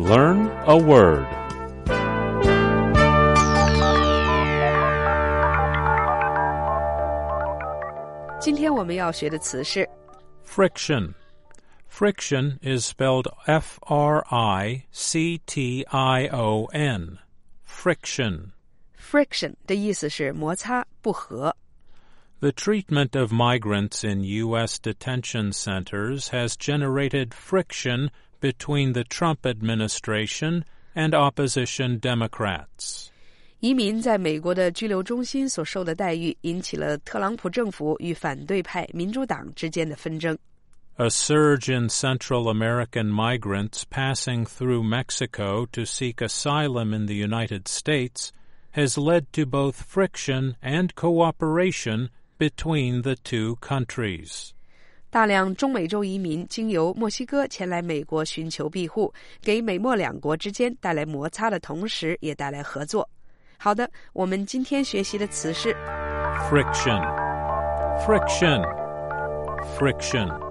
Learn a word. 今天我们要学的词是 Friction. Friction is spelled F-R-I-C-T-I-O-N. Friction. friction 的意思是摩擦、不和。 The treatment of migrants in U.S. detention centers has generated friction between the Trump administration and opposition Democrats. 移民在美国的拘留中心所受的待遇引起了特朗普政府与反对派民主党之间的纷争。 A surge in Central American migrants passing through Mexico to seek asylum in the United States has led to both friction and cooperation between the two countries. 大量中美洲移民经由墨西哥前来美国寻求庇护，给美墨两国之间带来摩擦的同时，也带来合作。好的，我们今天学习的词是 Friction. Friction. Friction.